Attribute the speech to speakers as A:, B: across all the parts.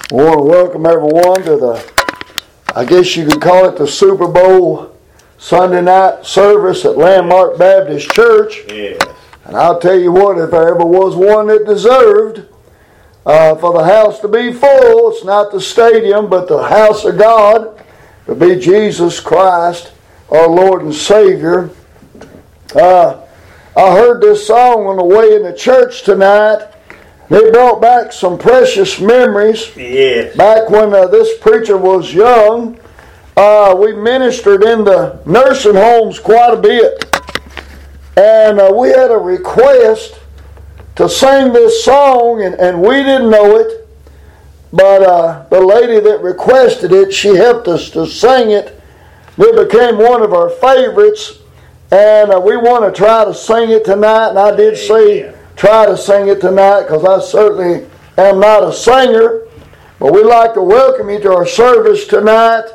A: I want to welcome everyone to I guess you could call it the Super Bowl Sunday night service at Landmark Baptist Church.
B: Yes.
A: And I'll tell you what, if there ever was one that deserved for the house to be full, it's not the stadium, but the house of God, to be Jesus Christ, our Lord and Savior. I heard this song on the way in the church tonight. It brought back some precious memories.
B: Yes.
A: Back when this preacher was young, we ministered in the nursing homes quite a bit. And we had a request to sing this song, and we didn't know it. But the lady that requested it, she helped us to sing it. It became one of our favorites. And we want to try to sing it tonight. And I did say try to sing it tonight because I certainly am not a singer. But we'd like to welcome you to our service tonight.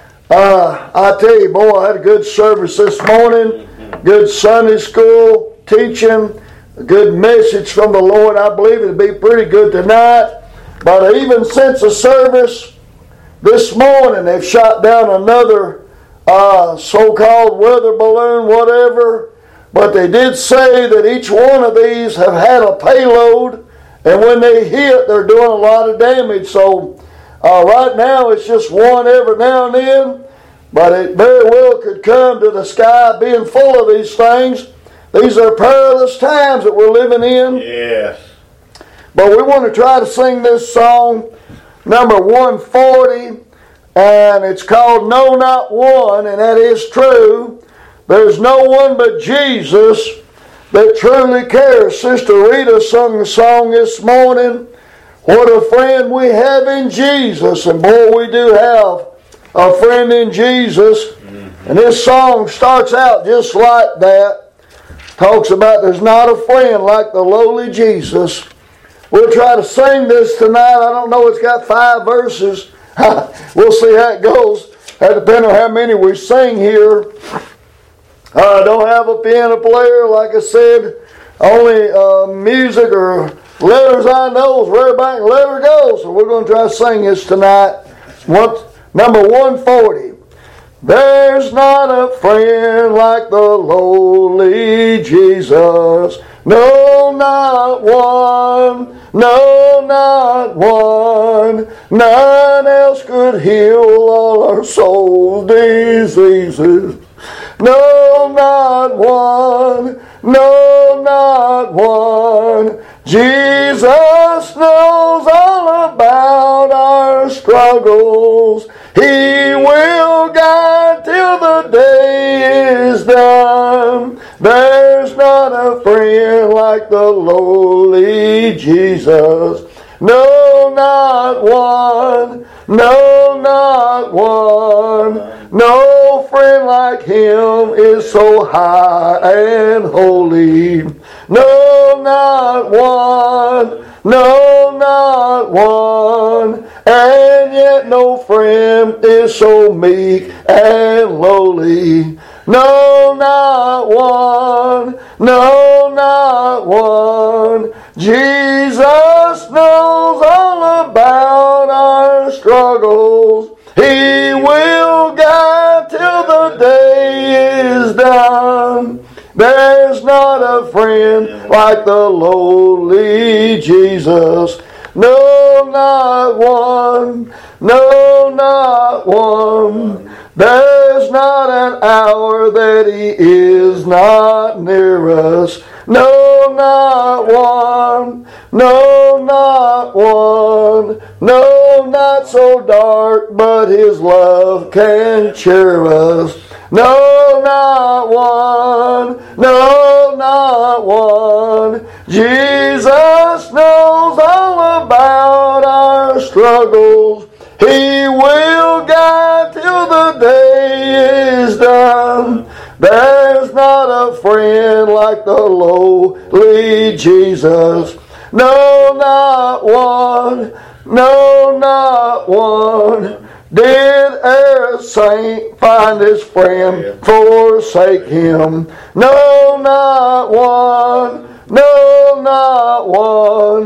A: I tell you, boy, I had a good service this morning. Good Sunday school teaching. A good message from the Lord. I believe it'll be pretty good tonight. But even since the service this morning, they've shot down another so-called weather balloon, whatever. But they did say that each one of these have had a payload, and when they hit, they're doing a lot of damage. So right now, it's just one every now and then, but it very well could come to the sky being full of these things. These are perilous times that we're living in.
B: Yes.
A: But we want to try to sing this song, number 140, and it's called No Not One, and that is true. There's no one but Jesus that truly cares. Sister Rita sung the song this morning. What a friend we have in Jesus. And boy, we do have a friend in Jesus. And this song starts out just like that. Talks about there's not a friend like the lowly Jesus. We'll try to sing this tonight. I don't know, it's got 5 verses. We'll see how it goes. That depends on how many we sing here. I don't have a piano player, like I said. Only music or letters I know is where everybody can let her go. So we're going to try to sing this tonight. Number 140. There's not a friend like the lowly Jesus. No, not one. No, not one. None else could heal all our soul diseases. No, not one. No, not one. Jesus knows all about our struggles. He will guide till the day is done. There's not a friend like the lowly Jesus. No, not one. No, not one. No friend like him is so high and holy. No, not one. No, not one. And yet no friend is so meek and lowly. No, not one. No, not one. Jesus knows all about our struggles. He will guide till the day is done. There's not a friend like the lowly Jesus. No, not one. No, not one. There's not an hour that he is not near us. No, not one. No, not one. No, not so dark, but his love can cheer us. No, not one. No, not one. Jesus knows all about our struggles. He will guide till the day is done. There's not a friend like the lowly Jesus. No, not one. No, not one. Did a saint find his friend, forsake him? No, not one. No, not one.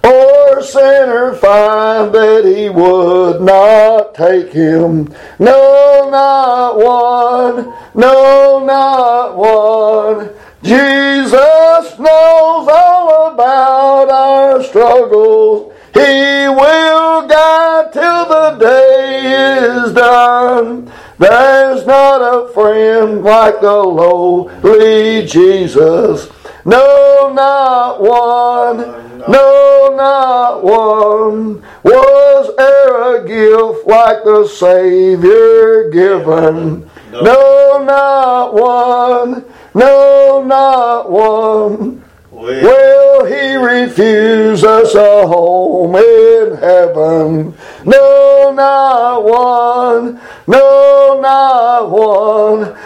A: Poor sinner find that he would not take him. No, not one. No, not one. Jesus knows all about our struggles. He will guide till the day is done. There's not a friend like the lowly Jesus. No, not one. No, not one. Was e'er a gift like the Savior given. No, not one. No, not one. Will he refuse us a home in heaven? No, not one. No, not one.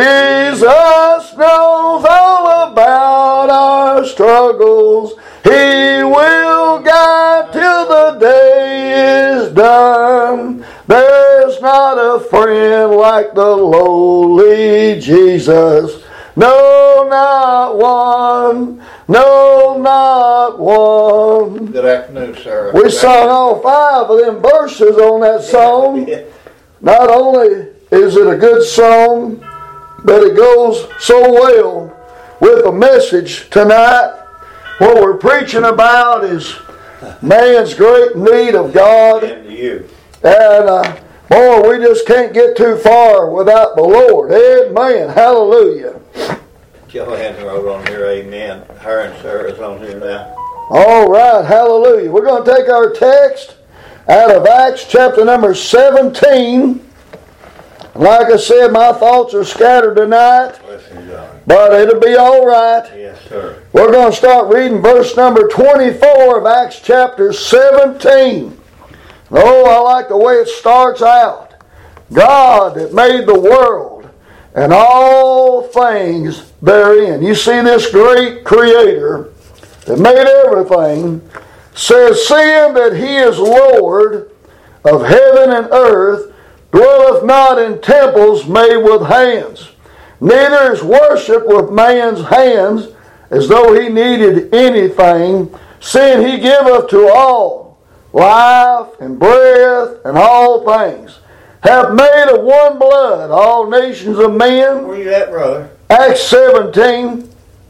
A: Jesus knows all about our struggles. He will guide till the day is done. There's not a friend like the lowly Jesus. No, not one. No, not one.
B: Good afternoon, sir.
A: We sung all 5 of them verses on that song. Not only is it a good song, but it goes so well with the message tonight. What we're preaching about is man's great need of God.
B: And you.
A: And boy, we just can't get too far without the Lord. Amen. Hallelujah.
B: Joe hadn't wrote on here, amen. Her and Sarah's on here now.
A: All right, hallelujah. We're going to take our text out of Acts chapter number 17. Like I said, my thoughts are scattered tonight, but it'll be all right.
B: Yes, sir.
A: We're going to start reading verse number 24 of Acts chapter 17. Oh, I like the way it starts out. God that made the world and all things therein. You see this great Creator that made everything, says, seeing that He is Lord of heaven and earth, dwelleth not in temples made with hands, neither is worship with man's hands, as though He needed anything, seeing He giveth to all life and breath and all things, have made of one blood all nations of men.
B: Where you at, brother?
A: Acts 17,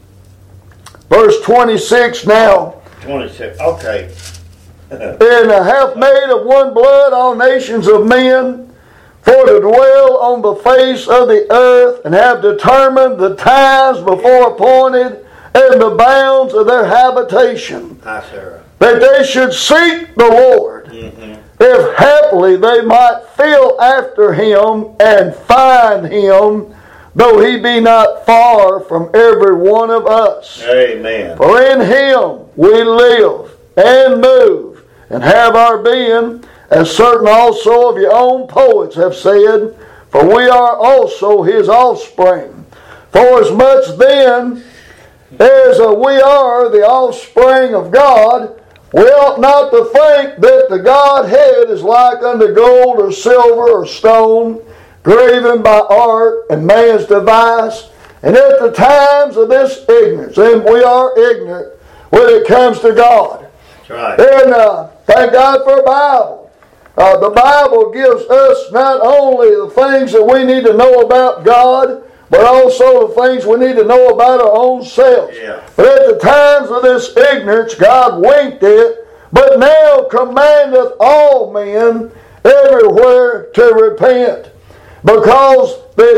A: verse 26 now.
B: 26, okay.
A: And hath made of one blood all nations of men, for to dwell on the face of the earth, and have determined the times before appointed, and the bounds of their habitation.
B: Hi, Sarah.
A: That they should seek the Lord, if haply they might feel after Him and find Him, though He be not far from every one of us.
B: Amen.
A: For in Him we live and move and have our being, as certain also of your own poets have said, for we are also His offspring. For as much then as we are the offspring of God, we ought not to think that the Godhead is like unto gold or silver or stone, graven by art and man's device. And at the times of this ignorance, and we are ignorant when it comes to God.
B: That's right.
A: And thank God for a Bible. The Bible gives us not only the things that we need to know about God, but also the things we need to know about our own selves.
B: Yeah.
A: But at the times of this ignorance, God winked it, but now commandeth all men everywhere to repent, because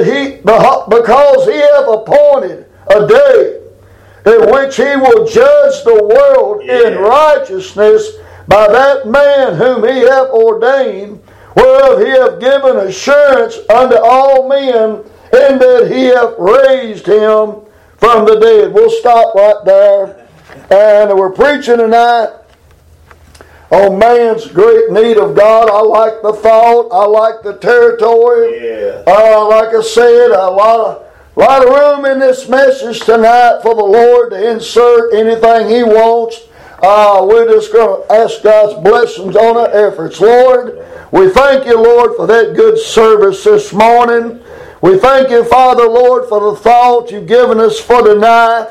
A: He hath appointed a day in which He will judge the world in righteousness by that man whom He hath ordained, whereof He hath given assurance unto all men, in that He hath raised Him from the dead. We'll stop right there. And we're preaching tonight on man's great need of God. I like the thought. I like the territory.
B: Yeah.
A: Like I said, a lot of room in this message tonight for the Lord to insert anything He wants. We're just going to ask God's blessings on our efforts. Lord, we thank You, Lord, for that good service this morning. We thank You, Father, Lord, for the thought You've given us for tonight.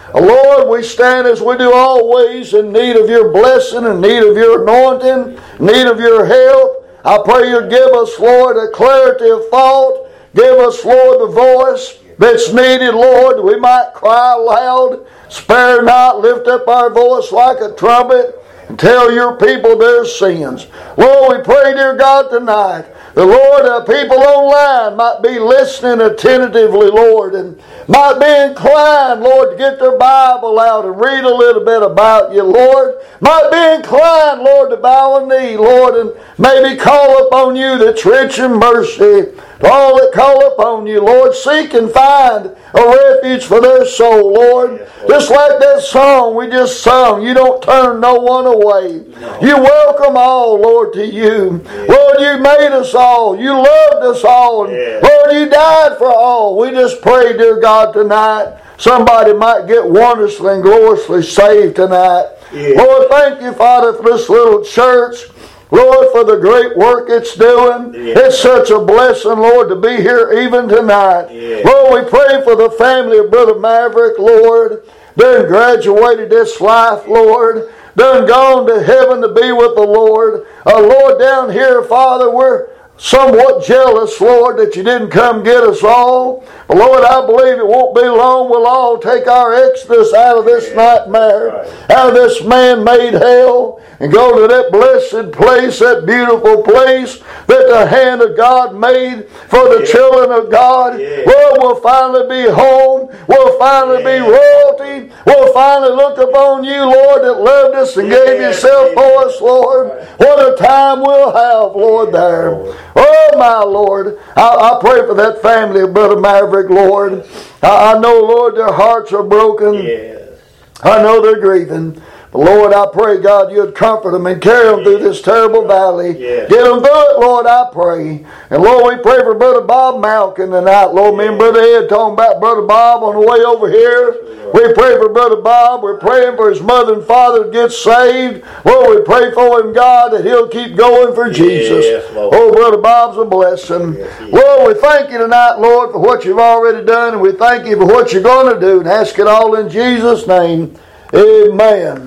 A: Lord, we stand as we do always in need of your blessing, in need of your anointing, in need of your help. I pray you give us, Lord, a clarity of thought. Give us, Lord, the voice that's needed, Lord. We might cry loud, spare not, lift up our voice like a trumpet, and tell your people their sins. Lord, we pray, dear God, tonight, the Lord, people online might be listening attentively, Lord, and might be inclined, Lord, to get their Bible out and read a little bit about you, Lord. Might be inclined, Lord, to bow a knee, Lord, and maybe call upon you that's rich in mercy. To all that call upon you, Lord, seek and find a refuge for their soul, Lord. Just like that song we just sung, you don't turn no one away. You welcome all, Lord, to you. Lord, you made us all. You loved us all. And Lord, you died for all. We just pray, dear God, tonight, somebody might get wondrously and gloriously saved tonight. Lord, thank you, Father, for this little church. Lord, for the great work it's doing. It's such a blessing, Lord, to be here even tonight. Lord, we pray for the family of Brother Maverick, Lord. Done graduated this life, Lord. Done gone to heaven to be with the Lord. Lord, down here, Father, we're somewhat jealous, Lord, that you didn't come get us all. But Lord, I believe it won't be long. We'll all take our exodus out of this nightmare, out of this man-made hell, and go to that blessed place, that beautiful place that the hand of God made for the children of God. Lord, we'll finally be home. We'll finally be royalty. We'll finally look upon you, Lord, that loved us and gave yourself for us, Lord. What a time we'll have, Lord, there. Oh, my Lord. I pray for that family of Brother Maverick, Lord. I know, Lord, their hearts are broken. I know they're grieving. But Lord, I pray, God, you'd comfort them and carry them through this terrible valley. Get them through it, Lord, I pray. And Lord, we pray for Brother Bob Malkin tonight. Lord, me and Brother Ed talking about Brother Bob on the way over here. We pray for Brother Bob. We're praying for his mother and father to get saved. Lord, we pray for him, God, that he'll keep going for Jesus. Oh, Brother Bob's a blessing. Lord, we thank you tonight, Lord, for what you've already done. And we thank you for what you're going to do. And ask it all in Jesus' name. Amen.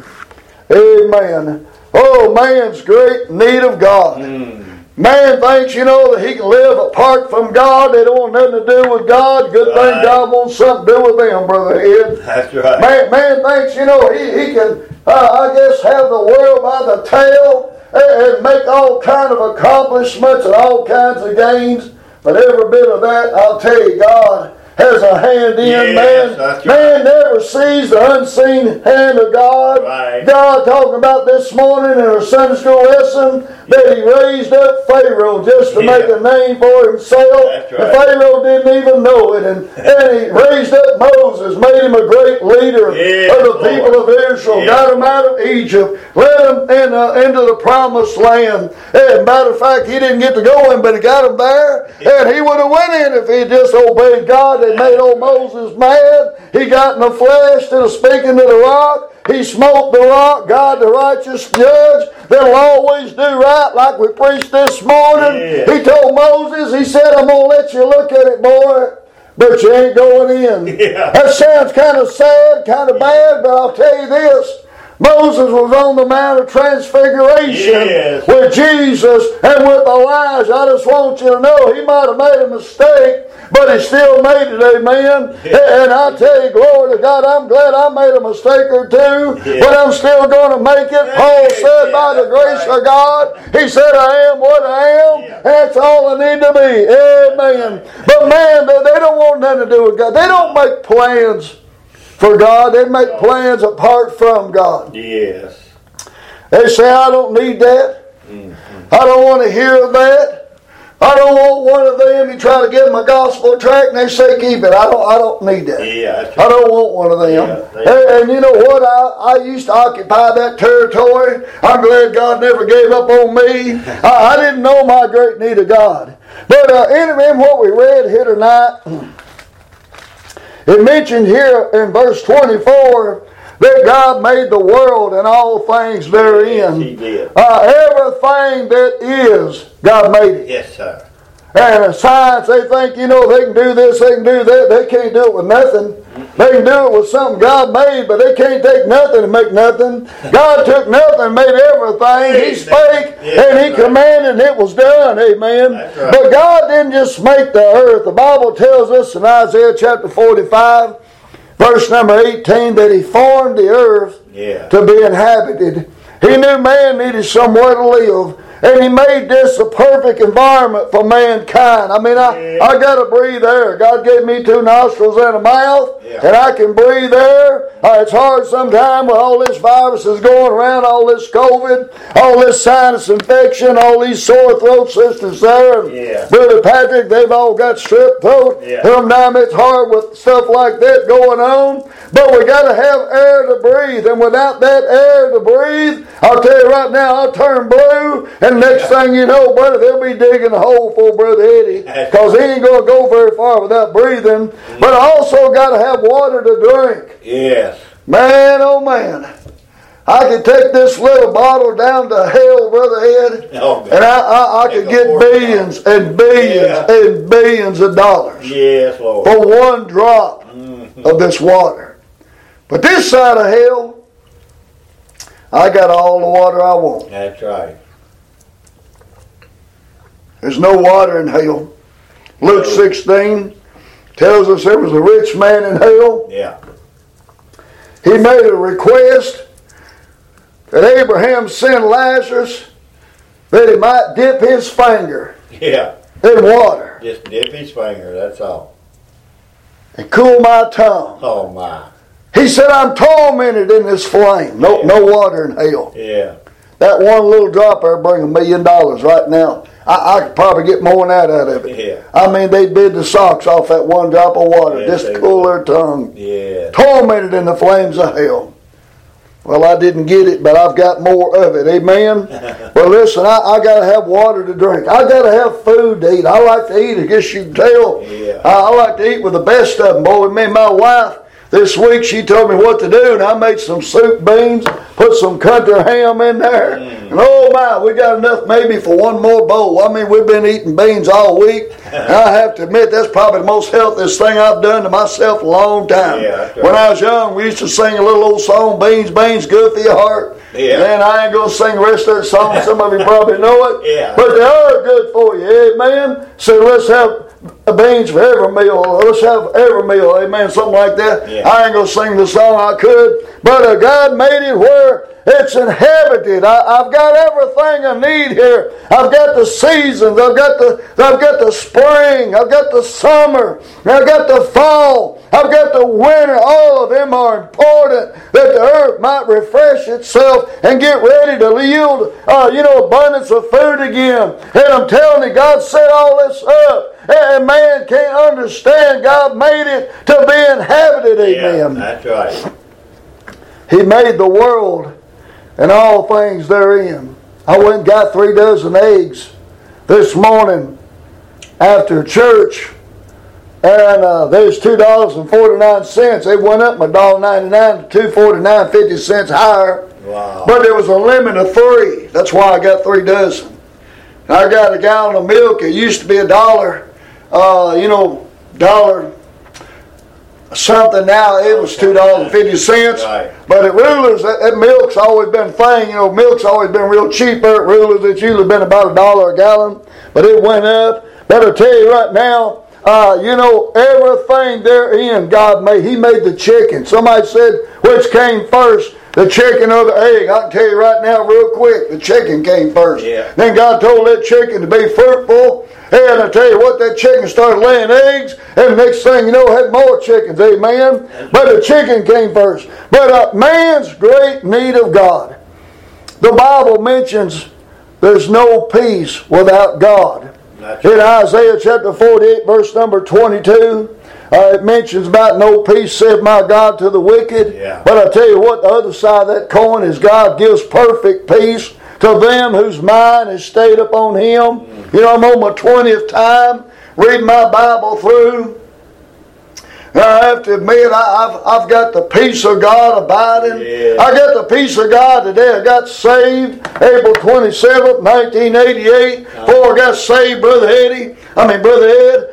A: Amen. Oh, man's great need of God. Man thinks, that he can live apart from God. They don't want nothing to do with God. Good thing God wants something to do with them, Brother Ed.
B: That's right.
A: Man thinks, he can, have the world by the tail and make all kind of accomplishments and all kinds of gains. But every bit of that, I'll tell you, God has a hand in. Man never sees the unseen hand of God. God talking about this morning in our Sunday school lesson that he raised up Pharaoh just to make a name for himself. And Pharaoh didn't even know it. And he raised up Moses, made him a great leader of the people of Israel, got him out of Egypt, led him into the promised land. And matter of fact, he didn't get to go in, but he got him there. And he would have went in if he just obeyed God. They made old Moses mad. He got in the flesh instead of speaking to the rock. He smote the rock. God, the righteous judge, that'll always do right, like we preached this morning. He told Moses, he said, I'm going to let you look at it, boy, but you ain't going in. That sounds kind of sad, kind of bad, but I'll tell you this. Moses was on the Mount of Transfiguration with Jesus and with Elijah. I just want you to know he might have made a mistake, but he still made it, amen. And I tell you, glory to God, I'm glad I made a mistake or two, but I'm still going to make it. Paul said, by the grace of God, he said, I am what I am, and that's all I need to be, amen. But man, they don't want nothing to do with God. They don't make plans for God. They make plans apart from God. They say, I don't need that. I don't want to hear that. I don't want one of them. You try to give them a gospel tract and they say, keep it. I don't need that. I don't want one of them. And you know what? I used to occupy that territory. I'm glad God never gave up on me. I didn't know my great need of God. But in what we read here tonight, it mentioned here in verse 24 that God made the world and all things therein.
B: He did.
A: Everything that is, God made it.
B: Yes, sir.
A: And science, they think, they can do this, they can do that. They can't do it with nothing. They can do it with something God made, but they can't take nothing and make nothing. God took nothing and made everything. He spake and He commanded and it was done. Amen.
B: Right.
A: But God didn't just make the earth. The Bible tells us in Isaiah chapter 45, verse number 18, that He formed the earth to be inhabited. He knew man needed somewhere to live. And He made this a perfect environment for mankind. I mean, I got to breathe air. God gave me 2 nostrils and a mouth, and I can breathe air. It's hard sometimes with all this viruses going around, all this COVID, all this sinus infection, all these sore throat sisters there. And Brother Patrick, they've all got strep throat. It's hard with stuff like that going on. But we got to have air to breathe. And without that air to breathe, I'll tell you right now, I'll turn blue. And next thing you know, brother, they'll be digging a hole for Brother Eddie. Because he ain't going to go very far without breathing. But I also got to have water to drink.
B: Yes.
A: Man, oh man. I could take this little bottle down to hell, Brother Ed.
B: Oh,
A: and I could get billions and billions and billions of dollars.
B: Yes, Lord.
A: For one drop of this water. But this side of hell, I got all the water I want.
B: That's right.
A: There's no water in hell. Luke 16 tells us there was a rich man in hell.
B: Yeah.
A: He made a request that Abraham send Lazarus that he might dip his finger in water.
B: Just dip his finger, that's all.
A: And cool my tongue.
B: Oh, my.
A: He said, I'm tormented in this flame. No water in hell.
B: Yeah.
A: That one little drop there bring $1 million right now. I could probably get more than that out of it.
B: Yeah.
A: I mean, they bid the socks off that one drop of water just to cool their tongue.
B: Yeah.
A: Tormented in the flames of hell. Well, I didn't get it, but I've got more of it. Amen? But listen, I got to have water to drink. I got to have food to eat. I like to eat, I guess you can tell.
B: Yeah.
A: I like to eat with the best of them, boy. Me and my wife, this week she told me what to do, and I made some soup beans, put some country ham in there, and oh my, we got enough maybe for one more bowl. I mean, we've been eating beans all week, and I have to admit that's probably the most healthiest thing I've done to myself in a long time.
B: Yeah, that's right.
A: When I was young, we used to sing a little old song, Beans, Beans, good for your heart.
B: Yeah.
A: Man, I ain't going to sing the rest of that song. Some of you probably know it.
B: Yeah.
A: But they are good for you. Amen? So let's have beans for every meal. Let's have every meal. Amen? Something like that.
B: Yeah.
A: I ain't going to sing the song I could. But God made it where it's inhabited. I've got everything I need here. I've got the seasons. I've got the spring. I've got the summer. I've got the fall. I've got the winter. All of them are important that the earth might refresh itself and get ready to yield, abundance of food again. And I'm telling you, God set all this up. And man can't understand. God made it to be inhabited. Amen.
B: Yeah, that's right.
A: He made the world and all things therein. I went and got 3 dozen eggs this morning after church, and there's $2.49. They went up from $1.99 to $2.49, 50 cents higher.
B: Wow.
A: But there was a limit of 3. That's why I got 3 dozen. And I got a gallon of milk. It used to be $1. Dollar something. Now it was $2.50.
B: Right.
A: But at Rulers, that milk's always been a thing. Milk's always been real cheap there at Rulers. It's usually been about $1 a gallon, but it went up. But I'll tell you right now, everything therein God made. He made the chicken. Somebody said, which came first, the chicken or the egg? I can tell you right now real quick, the chicken came first.
B: Yeah.
A: Then God told that chicken to be fruitful. And I tell you what, that chicken started laying eggs, and the next thing you know, had more chickens. Amen? But the chicken came first. But man's great need of God. The Bible mentions there's no peace without God. In Isaiah chapter 48, verse number 22, it mentions about no peace, saith my God, to the wicked.
B: Yeah.
A: But I tell you what, the other side of that coin is God gives perfect peace to them whose mind is stayed upon Him. I'm on my 20th time reading my Bible through. Now, I have to admit, I've got the peace of God abiding.
B: Yeah.
A: I got the peace of God today. I got saved April 27th, 1988. Before I got saved, Brother Ed,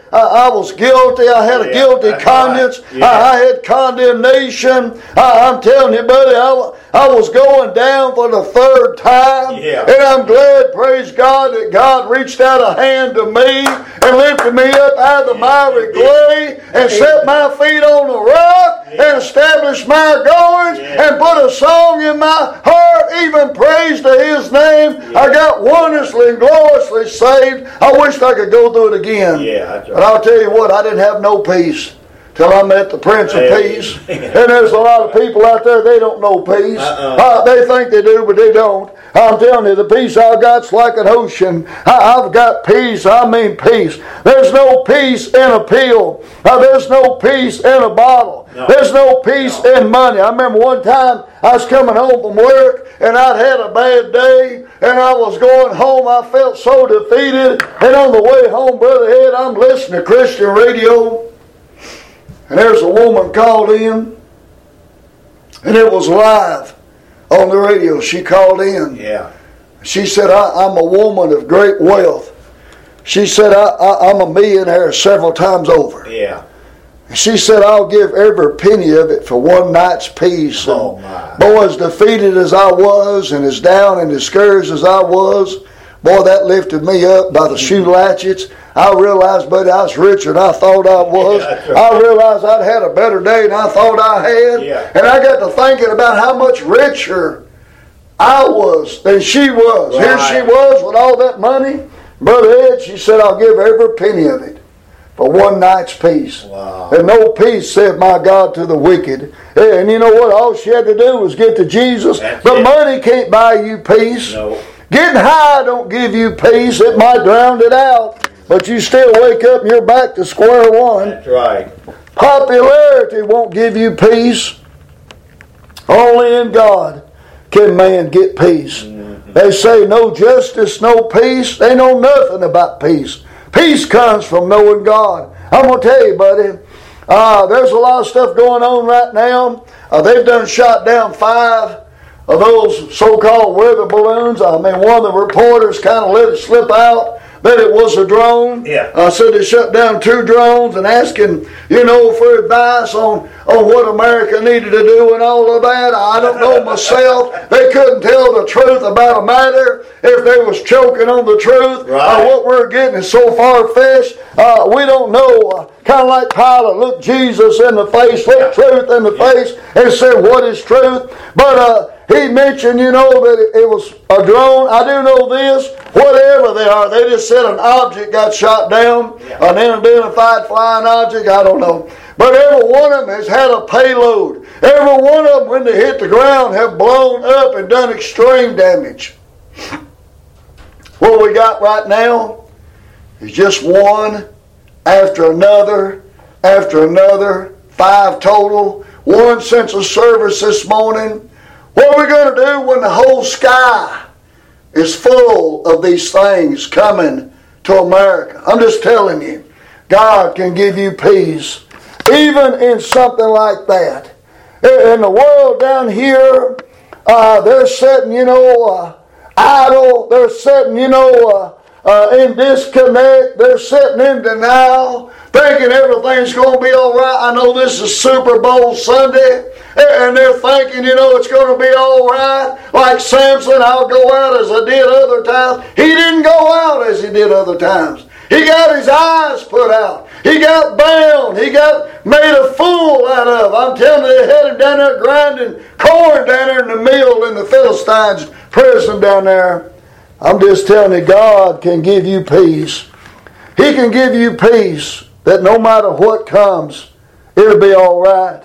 A: I was guilty. I had a guilty conscience.
B: Right. Yeah.
A: I had condemnation. I'm telling you, buddy, I was going down for the third time.
B: Yeah.
A: And I'm glad, praise God, that God reached out a hand to me and lifted me up out of the miry clay and set my feet on the rock and established my goings and put a song in my heart, even praise to His name. I got wondrously and gloriously saved. I wished I could go through it again.
B: Yeah, that's right.
A: But I'll tell you what, I didn't have no peace till I met the Prince of Peace. And there's a lot of people out there, they don't know peace. They think they do, but they don't. I'm telling you, the peace I've got's like an ocean. I've got peace. I mean peace. There's no peace in a pill. There's no peace in a bottle. No. There's no peace in money. I remember one time I was coming home from work and I'd had a bad day and I was going home. I felt so defeated. And on the way home, Brother Ed, I'm listening to Christian radio. And there's a woman called in, and it was live on the radio. She called in.
B: Yeah.
A: She said, I'm a woman of great wealth. She said, I'm a millionaire several times over.
B: Yeah.
A: She said, I'll give every penny of it for one night's peace.
B: Oh, my.
A: Boy, as defeated as I was and as down and discouraged as I was, boy, that lifted me up by the shoe latchets. I realized, buddy, I was richer than I thought I was.
B: Yeah, right.
A: I realized I'd had a better day than I thought I had.
B: Yeah.
A: And I got to thinking about how much richer I was than she was.
B: Right.
A: Here she was with all that money. Brother Ed, she said, I'll give every penny of it for one night's peace.
B: Wow.
A: And no peace, said my God, to the wicked. And you know what? All she had to do was get to Jesus.
B: That's
A: but
B: it.
A: Money can't buy you peace.
B: No.
A: Getting high don't give you peace. It might drown it out. But you still wake up and you're back to square one.
B: That's right.
A: Popularity won't give you peace. Only in God can man get peace. Mm-hmm. They say no justice, no peace. They know nothing about peace. Peace comes from knowing God. I'm going to tell you, buddy, there's a lot of stuff going on right now. They've done shot down 5 of those so-called weather balloons. I mean, one of the reporters kind of let it slip out that it was a drone.
B: Yeah.
A: Said they shut down 2 drones and asking, for advice on what America needed to do and all of that. I don't know myself. They couldn't tell the truth about a matter if they was choking on the truth.
B: Right.
A: What we're getting is so far-fetched. We don't know. Kind of like Pilate looked Jesus in the face, looked truth in the face, and said, what is truth? But he mentioned, that it was a drone. I do know this. Whatever they are, they just said an object got shot down, an unidentified flying object, I don't know. But every one of them has had a payload. Every one of them, when they hit the ground, have blown up and done extreme damage. What we got right now is just one after another, 5 total, 1 since the service this morning. What are we going to do when the whole sky is full of these things coming to America? I'm just telling you, God can give you peace, even in something like that. In the world down here, they're sitting, idle. They're sitting, in disconnect. They're sitting in denial, thinking everything's going to be all right. I know this is Super Bowl Sunday, and they're thinking, it's going to be all right. Like Samson, I'll go out as I did other times. He didn't go out as he did other times. He got his eyes put out. He got bound. He got made a fool out of. I'm telling you, they had him down there grinding corn down there in the mill in the Philistines' prison down there. I'm just telling you, God can give you peace. He can give you peace that no matter what comes, it'll be all right.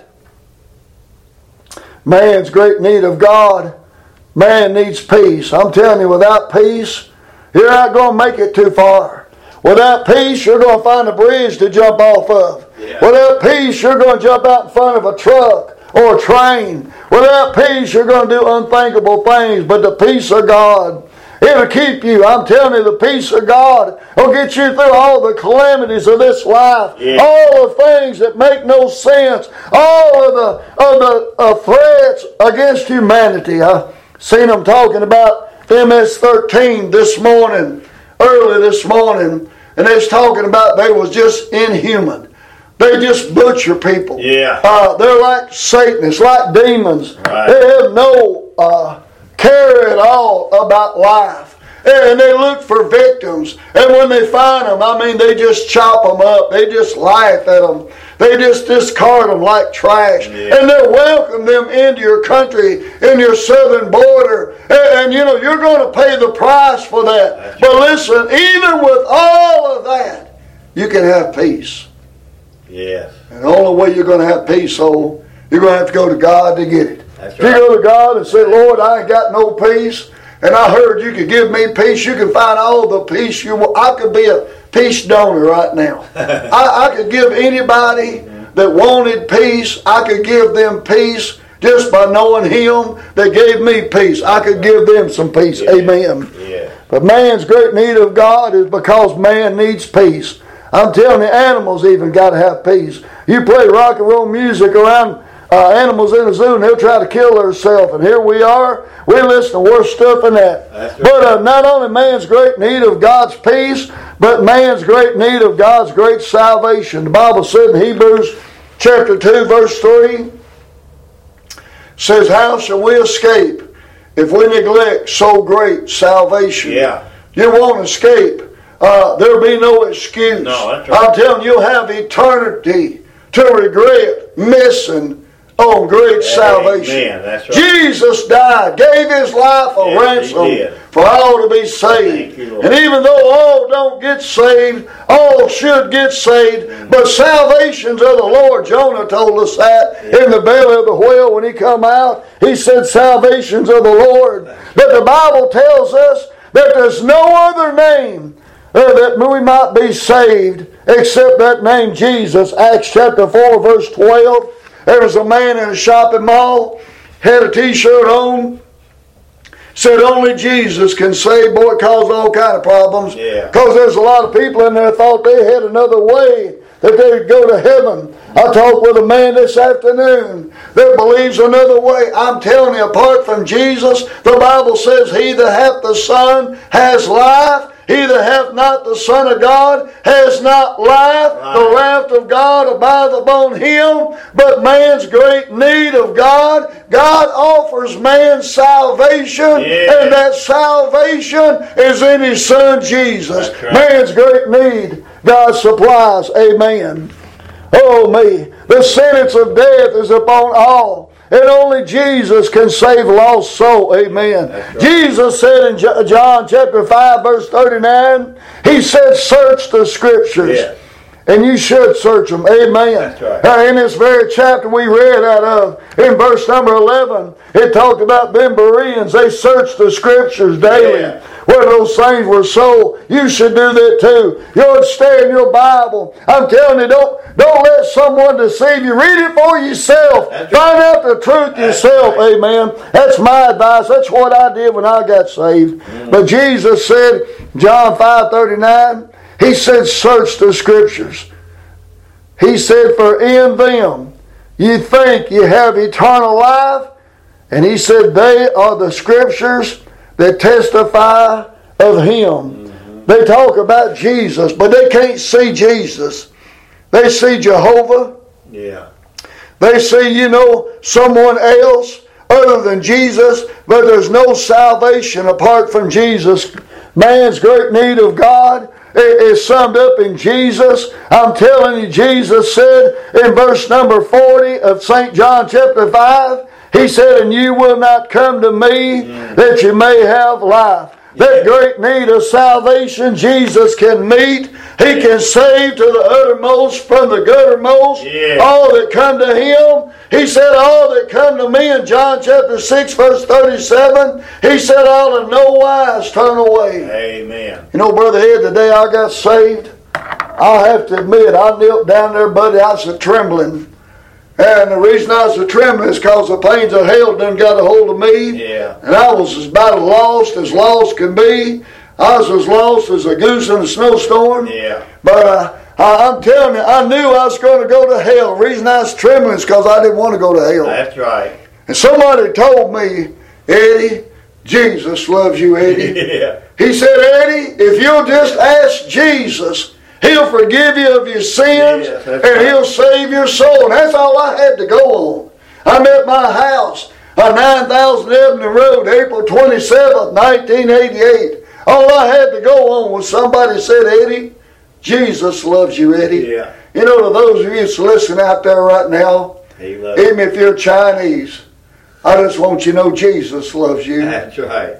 A: Man's great need of God. Man needs peace. I'm telling you, without peace, you're not going to make it too far. Without peace, you're going to find a bridge to jump off of. Yeah. Without peace, you're going to jump out in front of a truck or a train. Without peace, you're going to do unthinkable things. But the peace of God, it'll keep you. I'm telling you, the peace of God will get you through all the calamities of this life. Yeah. All the things that make no sense. All of the threats against humanity. I've seen them talking about MS-13 this morning, early this morning. and they was talking about they was just inhuman. They just butcher people.
B: Yeah.
A: They're like Satanists, like demons.
B: Right.
A: They have no care at all about life. And they look for victims. And when they find them, I mean, they just chop them up. They just laugh at them. They just discard them like trash.
B: Yeah.
A: And they welcome them into your country, in your southern border. And you know, you're going to pay the price for that.
B: That's
A: but
B: right.
A: listen, even with all of that, you can have peace.
B: Yes.
A: And the only way you're going to have peace, you're going to have to go to God to get it.
B: That's
A: If you
B: right.
A: go to God and say, Lord, I ain't got no peace, and I heard you could give me peace, you can find all the peace you want. I could be a peace donor right now. I could give anybody that wanted peace, I could give them peace just by knowing Him that gave me peace. I could give them some peace.
B: Yeah.
A: Amen.
B: Yeah.
A: But man's great need of God is because man needs peace. I'm telling you, animals even got to have peace. You play rock and roll music around animals in a zoo and they'll try to kill themselves. And here we are, we listen to worse stuff than that.
B: That's right.
A: But not only man's great need of God's peace, but man's great need of God's great salvation. The Bible said in Hebrews chapter 2 verse 3, says, how shall we escape if we neglect so great salvation?
B: Yeah.
A: You won't escape. There'll be no excuse.
B: No, that's right.
A: I'm telling you, you'll have eternity to regret missing on great salvation.
B: Amen. That's right.
A: Jesus died, gave His life a
B: Yes, He
A: ransom
B: did.
A: for all to be saved.
B: Thank you, Lord.
A: And even though all don't get saved, all should get saved. But salvation's of the Lord. Jonah told us that in the belly of the whale when he come out. He said salvation's of the Lord. But the Bible tells us that there's no other name that we might be saved except that name Jesus. Acts chapter 4 verse 12. There was a man in a shopping mall, had a t-shirt on, said only Jesus can save. Boy, it caused all kind of problems.
B: Yeah.
A: Because there's a lot of people in there thought they had another way that they would go to heaven. I talked with a man this afternoon that believes another way. I'm telling you, apart from Jesus, the Bible says, he that hath the Son has life. He that hath not the Son of God has not life.
B: Right.
A: The wrath of God abideth upon him. But man's great need of God, God offers man salvation.
B: Yeah.
A: And that salvation is in His Son Jesus.
B: That's right.
A: Man's great need, God supplies. Amen. Oh me, the sentence of death is upon all. And only Jesus can save a lost soul. Amen.
B: Right.
A: Jesus said in John chapter 5 verse 39, He said, search the Scriptures.
B: Yeah.
A: And you should search them. Amen.
B: That's right.
A: In this very chapter we read out of, in verse number 11, it talked about them Bereans. They searched the Scriptures daily.
B: Yeah.
A: Where those things were so, you should do that too. You ought to stay in your Bible. I'm telling you, don't let someone deceive you. Read it for yourself.
B: That's
A: Find out the truth
B: That's
A: yourself.
B: right.
A: Amen. That's my advice. That's what I did when I got saved. But Jesus said, John 5:39, He said, search the Scriptures. He said, for in them you think you have eternal life. And He said, they are the Scriptures that testify of Him. They talk about Jesus, but they can't see Jesus. They see Jehovah.
B: Yeah.
A: They see, someone else other than Jesus, but there's no salvation apart from Jesus. Man's great need of God is summed up in Jesus. I'm telling you, Jesus said in verse number 40 of St. John chapter 5, He said, and you will not come to me that you may have life. That great need of salvation Jesus can meet. He can save to the uttermost from the guttermost.
B: Yeah.
A: All that come to Him. He said, all that come to me in John chapter 6 verse 37. He said, I'll in no wise turn away.
B: Amen.
A: You know, Brother Ed, the day I got saved, I'll have to admit, I knelt down there, buddy, I was trembling. And the reason I was trembling is because the pains of hell done got a hold of me.
B: Yeah.
A: And I was about as lost can be. I was as lost as a goose in a snowstorm.
B: Yeah.
A: But I'm telling you, I knew I was going to go to hell. The reason I was trembling is because I didn't want to go to hell.
B: That's right.
A: And somebody told me, Eddie, Jesus loves you, Eddie.
B: Yeah.
A: He said, Eddie, if you'll just ask Jesus, He'll forgive you of your sins,
B: Yes,
A: and
B: right.
A: He'll save your soul. And that's all I had to go on. I'm at my house on 9000 Ebony Road, April 27th, 1988. All I had to go on was somebody said, Eddie, Jesus loves you, Eddie.
B: Yeah.
A: You know, to those of you that's listening out there right now,
B: He loves you.
A: even if you're Chinese, I just want you to know Jesus loves you.
B: That's right.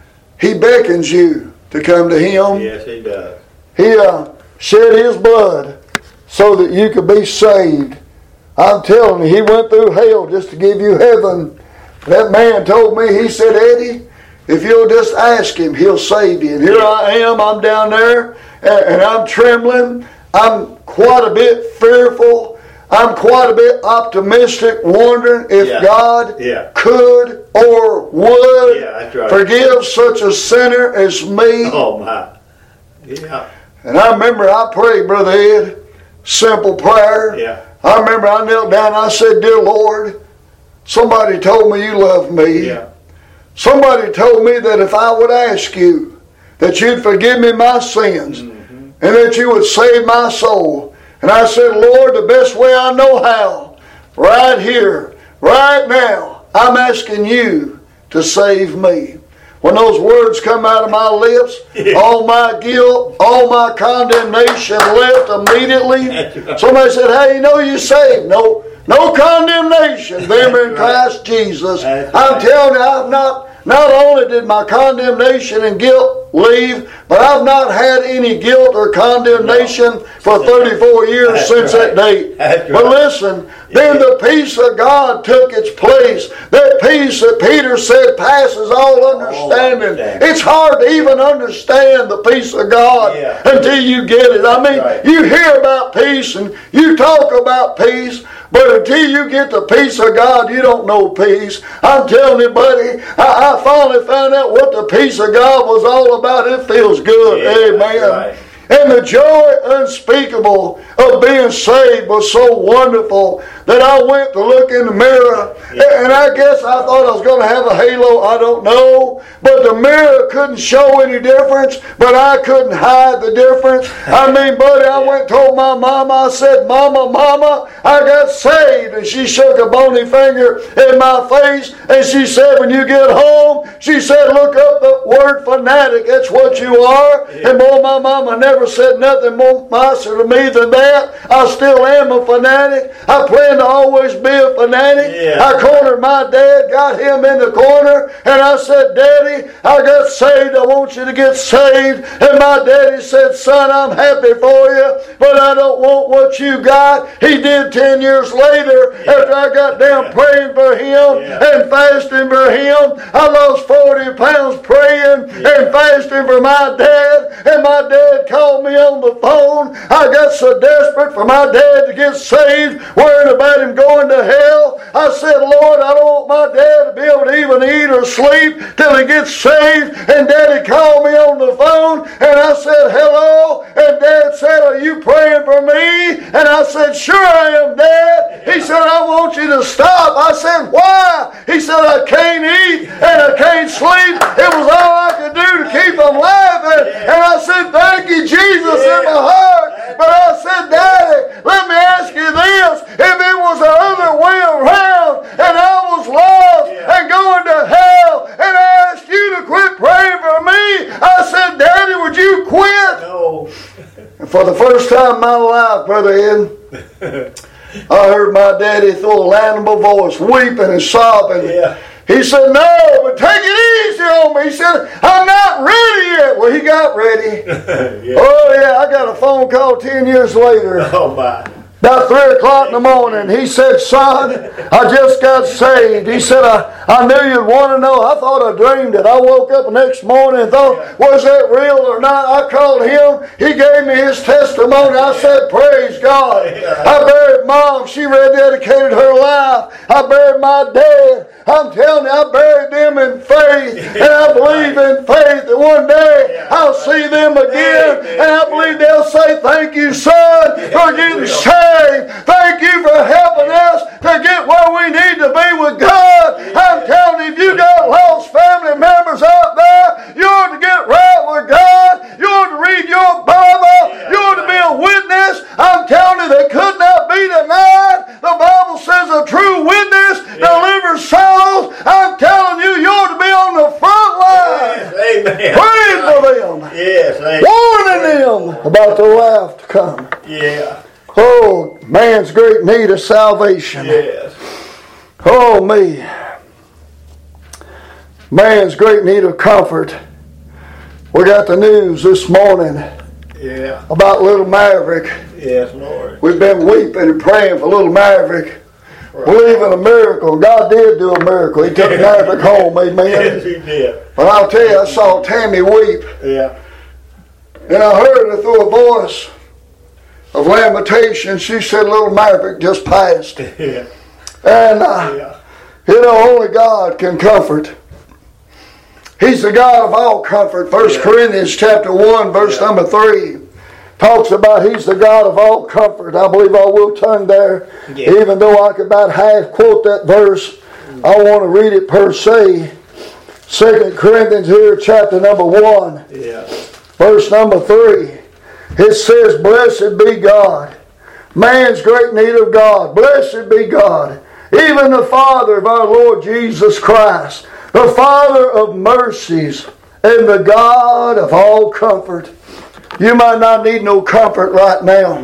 A: He beckons you to come to Him.
B: Yes, He does.
A: He shed His blood so that you could be saved. I'm telling you, He went through hell just to give you heaven. That man told me, he said, Eddie, if you'll just ask Him, He'll save you. And here I am, I'm down there, and I'm trembling. I'm quite a bit fearful. I'm quite a bit optimistic, wondering if
B: Yeah.
A: God
B: Yeah.
A: could or would
B: Yeah, that's right.
A: forgive such a sinner as me.
B: Oh, my. Yeah.
A: And I remember I prayed, Brother Ed, simple prayer.
B: Yeah.
A: I remember I knelt down and I said, Dear Lord, somebody told me you love me.
B: Yeah.
A: Somebody told me that if I would ask you, that you'd forgive me my sins, and that you would save my soul. And I said, Lord, the best way I know how, right here, right now, I'm asking you to save me. When those words come out of my lips, all my guilt, all my condemnation left immediately. Somebody said, hey, you know you're saved. No condemnation. Them in Christ Jesus. I'm telling you, I've not only did my condemnation and guilt leave, but I've not had any guilt or condemnation for 34 years
B: That's
A: since
B: right.
A: that date.
B: That's
A: But
B: right.
A: listen, then the peace of God took its place. That peace that Peter said passes all understanding.
B: understanding.
A: It's hard to even understand the peace of God
B: Yeah.
A: until you get it. I mean,
B: Right.
A: you hear about peace and you talk about peace, but until you get the peace of God, you don't know peace. I'm telling you, buddy, I finally found out what the peace of God was all about. It feels good.
B: Yeah,
A: Amen.
B: that's right.
A: And the joy unspeakable of being saved was so wonderful that I went to look in the mirror, and I guess I thought I was going to have a halo. I don't know. But the mirror couldn't show any difference, but I couldn't hide the difference. I mean, buddy, I went and told my mama, I said, Mama, I got saved. And she shook a bony finger in my face, and she said, when you get home, she said, look up the word fanatic. That's what you are. And boy, my mama never said nothing more nicer to me than that. I still am a fanatic. I plan to always be a fanatic.
B: Yeah.
A: I cornered my dad, got him in the corner, and I said, Daddy, I got saved. I want you to get saved. And my daddy said, son, I'm happy for you, but I don't want what you got. He did 10 years later after I got down praying for him and fasting for him. I lost 40 pounds praying and fasting for my dad, and my dad called me on the phone. I got so desperate for my dad to get saved, worrying about him going to hell. I said, Lord, I don't want my dad to be able to even eat or sleep till he gets saved. And Daddy called me on the phone, and I said, hello. And Dad said, are you praying for me? And I said, sure I am, Dad. He said, I want you to stop. I said, why? He said, I can't eat and I can't sleep. It was all I could do to keep them laughing. And I said, thank you, Jesus, in my heart. But I said, Daddy, let me ask you this. If it was the other way around and I was lost and going to hell and I asked you to quit praying for me, I said, Daddy, would you quit?
B: No.
A: And for the first time in my life, Brother Ed, I heard my daddy through a lamentable voice, weeping and sobbing.
B: Yeah.
A: He said, no, but take it easy on me. He said, I'm not ready yet. Well, he got ready.
B: Yeah.
A: Oh, yeah, I got a phone call 10 years later.
B: Oh, my.
A: About 3 o'clock in the morning, he said, son, I just got saved. He said, I knew you'd want to know. I thought I dreamed it. I woke up the next morning and thought, was that real or not? I called him. He gave me his testimony. I said, praise God. I buried Mom. She rededicated her life. I buried my dad. I'm telling you, I buried them in faith. And I believe in faith that one day I'll see them again. And I believe they'll say, thank you, son, for getting saved. Thank you for helping us to get where we need to be with God. I'm telling you, if you got lost family members about the wrath to come.
B: Yeah.
A: Oh, man's great need of salvation.
B: Yes.
A: Oh, me. Man's great need of comfort. We got the news this morning
B: Yeah.
A: about little Maverick.
B: Yes, Lord.
A: We've been weeping and praying for little Maverick. Believing a miracle. God did do a miracle. He took Maverick home, amen.
B: Yes, He did.
A: But I'll tell you, I saw Tammy weep.
B: Yeah.
A: And I heard her through a voice of lamentation. She said, little Maverick just passed.
B: Yeah.
A: And,
B: Yeah.
A: you know, only God can comfort. He's the God of all comfort. 1 Corinthians chapter 1, verse number 3 talks about He's the God of all comfort. I believe I will turn there.
B: Yeah.
A: Even though I could about half quote that verse, I want to read it per se. 2 Corinthians here, chapter number 1,
B: Yeah.
A: verse number 3. It says, blessed be God. Man's great need of God. Blessed be God. Even the Father of our Lord Jesus Christ. The Father of mercies and the God of all comfort. You might not need no comfort right now.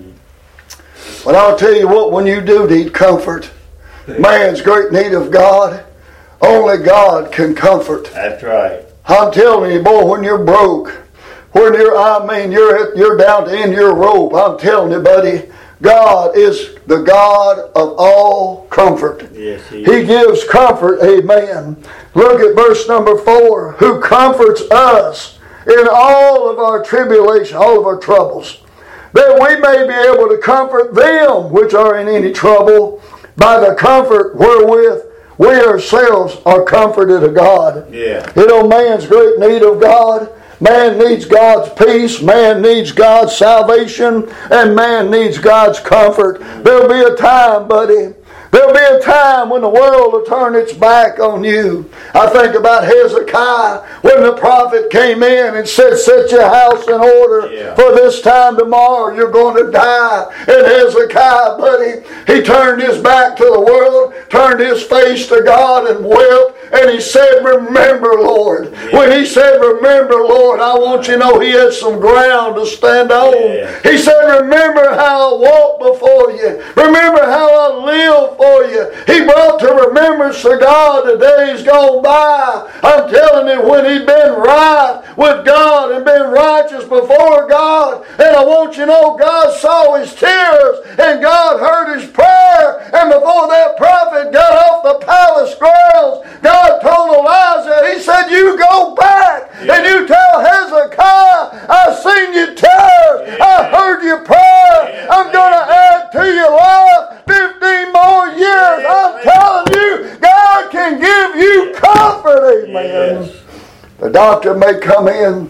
A: But I'll tell you what, when you do need comfort, man's great need of God, only God can comfort.
B: That's right.
A: I'm telling you, boy, when you're broke, when you're down to end your rope, I'm telling you, buddy, God is the God of all comfort.
B: Yes, He
A: He
B: is.
A: gives comfort, amen. Look at verse number 4. Who comforts us in all of our tribulation, all of our troubles, that we may be able to comfort them which are in any trouble by the comfort wherewith we ourselves are comforted of God.
B: Yeah.
A: You know, man's great need of God. Man needs God's peace, man needs God's salvation, and man needs God's comfort. There'll be a time, buddy. There'll be a time when the world will turn its back on you. I think about Hezekiah when the prophet came in and said, set your house in order, for this time tomorrow you're going to die. And Hezekiah, buddy, he turned his back to the world, turned his face to God and wept. And he said, remember, Lord. When he said, remember, Lord, I want you to know he had some ground to stand on. He said, remember how I walked before you. Remember how I lived for you. He brought to remembrance to God the days gone by. I'm telling you, when he'd been right with God and been righteous before God. And I want you to know God saw his tears and God heard his prayer. And before that prophet got off the palace grounds, God told Elijah, he said, you go back and you tell Hezekiah, I seen your tears, I heard your prayer, I'm going to add to your life 15 more years. I'm telling you, God can give you comfort, amen. The doctor may come in,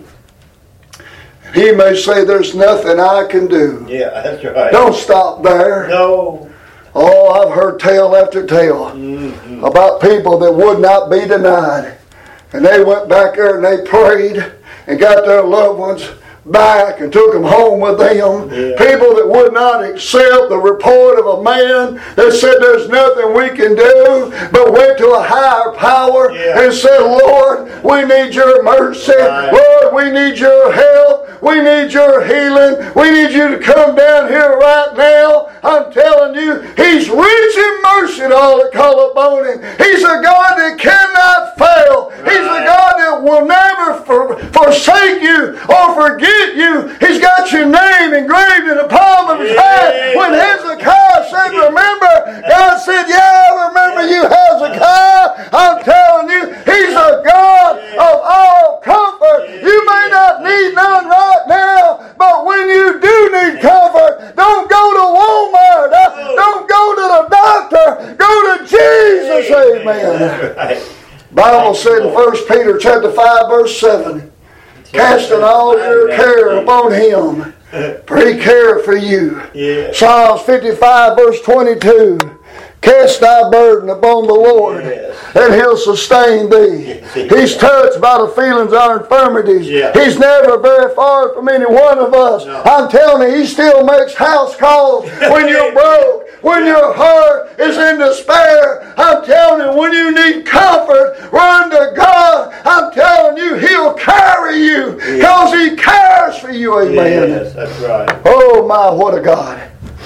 A: he may say, there's nothing I can do.
B: Yeah, that's right.
A: Don't stop there.
B: No.
A: Oh, I've heard tale after tale about people that would not be denied. And they went back there and they prayed and got their loved ones back and took them home with them. People that would not accept the report of a man that said there's nothing we can do, but went to a higher power and said, Lord, we need your mercy. Lord, we need your help. We need your healing. We need you to come down here right now. I'm telling you, he's rich in mercy to all that call upon him. He's a God that cannot fail. He's a God that will never forsake you or forget you. He's got your name engraved in the palm of his hand. When Hezekiah said, remember, God said, yeah, remember you, Hezekiah. I'm telling you, he's a God of all comfort. You may not need none right now, but when you do need comfort, don't go to Walmart. Don't go to the doctor. Go to Jesus. Amen. Bible said in 1 Peter chapter 5, verse 7, casting all your care upon him, for he careth for you. Psalms 55, verse 22, cast thy burden upon the Lord, and he'll sustain thee. He's touched by the feelings of our infirmities. He's never very far from any one of us. I'm telling you, he still makes house calls when you're broke. when your heart is in despair. I'm telling you, when you need comfort, run to God. I'm telling you, He'll carry you because He cares for you. Amen.
B: Yes, that's right.
A: Oh my, what a God.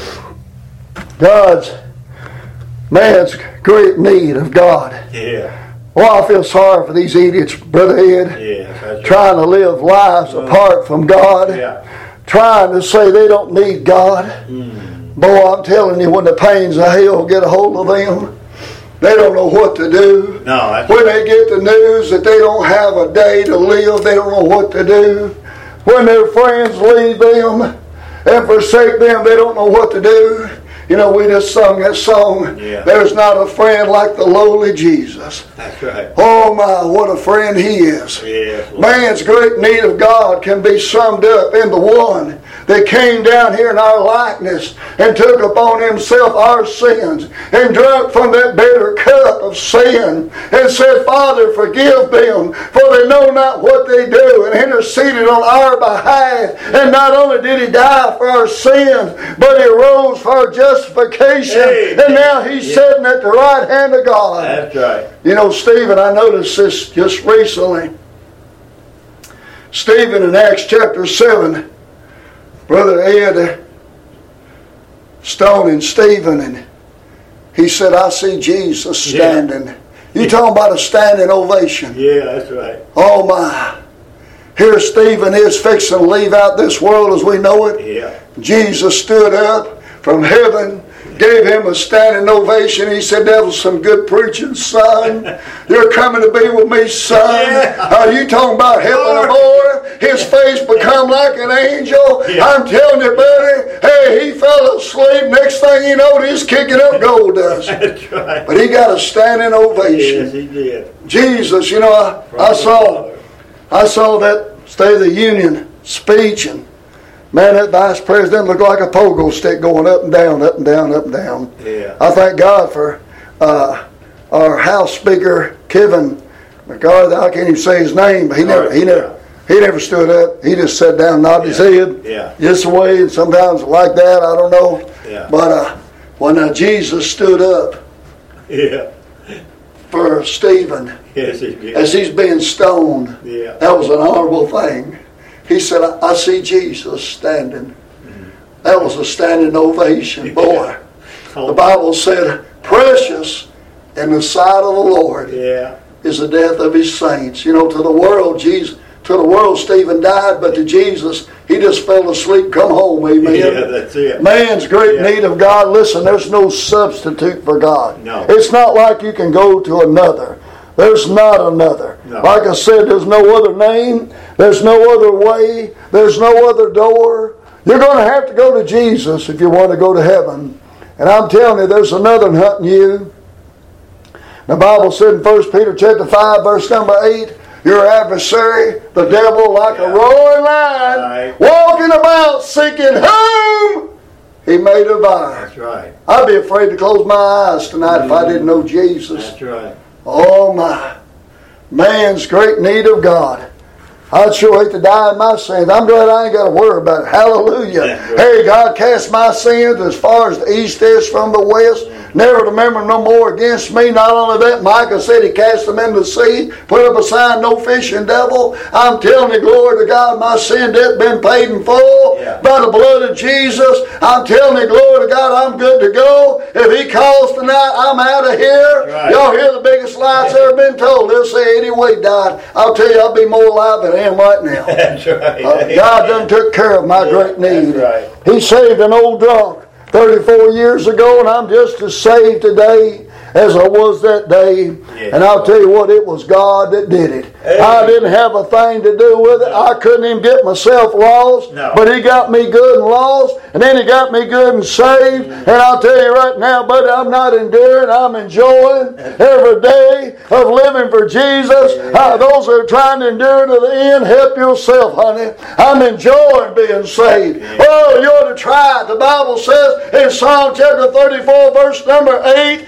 A: Man's great need of God.
B: Yeah.
A: Well, I feel sorry for these idiots, Brother Ed,
B: Yeah,
A: trying to live lives apart from God, trying to say they don't need God. Boy, I'm telling you, when the pains of hell get a hold of them, they don't know what to do.
B: No,
A: when they get the news that they don't have a day to live, they don't know what to do. When their friends leave them and forsake them, they don't know what to do. You know, we just sung that song, There's not a friend like the lowly Jesus.
B: That's right.
A: Oh my, what a friend He is.
B: Yes.
A: Man's great need of God can be summed up in the one that came down here in our likeness and took upon Himself our sins and drank from that bitter cup of sin and said, Father, forgive them, for they know not what they do, and interceded on our behalf. And not only did He die for our sins, but He rose for our justification. Amen. And now He's sitting at the right hand of God.
B: That's right.
A: You know, Stephen, I noticed this just recently. Stephen in Acts chapter 7, Brother Ed stoning Stephen, and he said, I see Jesus standing. You talking about a standing ovation.
B: Yeah, that's right.
A: Oh my. Here Stephen is fixing to leave out this world as we know it.
B: Yeah.
A: Jesus stood up from heaven, gave him a standing ovation. He said, that was some good preaching, son. You're coming to be with me, son. Are you talking about helping a boy? His face become like an angel. I'm telling you, buddy, hey, he fell asleep. Next thing you know, he's kicking up gold dust.
B: That's right.
A: But he got a standing ovation.
B: Yes, he did.
A: Jesus, you know, I saw that State of the Union speech, and man, that vice president looked like a pogo stick going up and down, up and down, up and down.
B: Yeah.
A: I thank God for our House Speaker, Kevin McCarthy. I can't even say his name, but he never stood up. He just sat down and nodded his head.
B: Yeah.
A: Just the way, and sometimes like that, I don't know.
B: Yeah.
A: But when Jesus stood up for Stephen,
B: yes, he did.
A: as he's being stoned, that was an honorable thing. He said, I see Jesus standing. That was a standing ovation. Boy, the Bible said, precious in the sight of the Lord is the death of His saints. You know, to the world, Stephen died, but to Jesus, he just fell asleep, come home. Amen.
B: Yeah, that's it.
A: Man's great need of God. Listen, there's no substitute for God.
B: No.
A: It's not like you can go to another. There's not another.
B: No.
A: Like I said, there's no other name. There's no other way. There's no other door. You're going to have to go to Jesus if you want to go to heaven. And I'm telling you, there's another hunting you. The Bible said in 1 Peter chapter 5, verse number 8, your adversary, the devil, like a roaring lion, walking about seeking whom he may devour.
B: That's right.
A: I'd be afraid to close my eyes tonight if I didn't know Jesus.
B: That's right.
A: Oh my. Man's great need of God. I'd sure hate to die in my sins. I'm glad I ain't got to worry about it. Hallelujah.
B: Yeah, right.
A: Hey, God cast my sins as far as the east is from the west. Never to remember no more against me. Not only that, Micah said He cast them into the sea, put up a sign, no fishing devil. I'm telling you, glory to God, my sin debt been paid in full by the blood of Jesus. I'm telling you, glory to God, I'm good to go. If He calls tonight, I'm out of here.
B: Right.
A: Y'all hear the biggest lie that's ever been told. They'll say Eddie Wade died. I'll tell you, I'll be more alive than I am right now.
B: That's right.
A: God done took care of my great need.
B: That's right.
A: He saved an old drunk 34 years ago, and I'm just as saved today as I was that day.
B: Yes.
A: And I'll tell you what, it was God that did it. Amen. I didn't have a thing to do with it. I couldn't even get myself lost.
B: No.
A: But He got me good and lost, and then He got me good and saved. And I'll tell you right now, buddy, I'm not enduring. I'm enjoying every day of living for Jesus. Those that are trying to endure to the end, help yourself, honey. I'm enjoying being saved. Oh, you ought to try it. The Bible says in Psalm chapter 34, verse number 8, it says,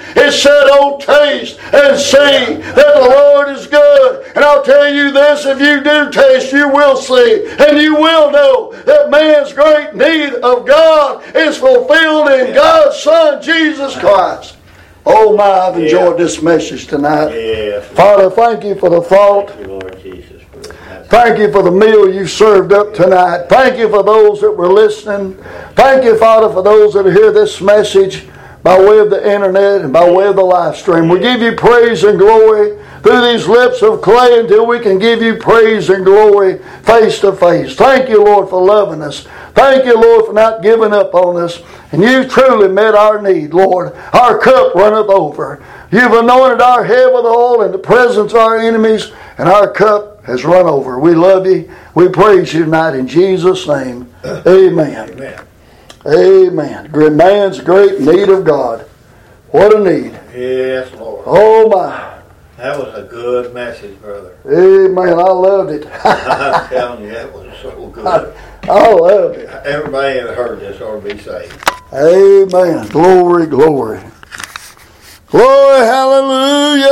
A: said, "Oh, taste and see that the Lord is good." And I'll tell you this, if you do taste, you will see, and you will know that man's great need of God is fulfilled in God's Son, Jesus Christ. Oh my, I've enjoyed this message tonight.
B: Yes.
A: Father, thank you for the thought.
B: Thank you, Lord Jesus, for this message.
A: Thank you for the meal you served up tonight. Thank you for those that were listening. Thank you, Father, for those that hear this message by way of the internet and by way of the live stream. We give you praise and glory through these lips of clay until we can give you praise and glory face to face. Thank you, Lord, for loving us. Thank you, Lord, for not giving up on us. And you truly met our need, Lord. Our cup runneth over. You've anointed our head with oil in the presence of our enemies, and our cup has run over. We love you. We praise you tonight in Jesus' name. Amen.
B: Amen.
A: Amen. Man's great need of God. What a need.
B: Yes, Lord.
A: Oh my.
B: That was a good message, brother.
A: Amen. I loved it.
B: I'm telling you, that was so good.
A: I loved it.
B: Everybody that heard this ought to be saved.
A: Amen. Glory, glory. Glory, hallelujah.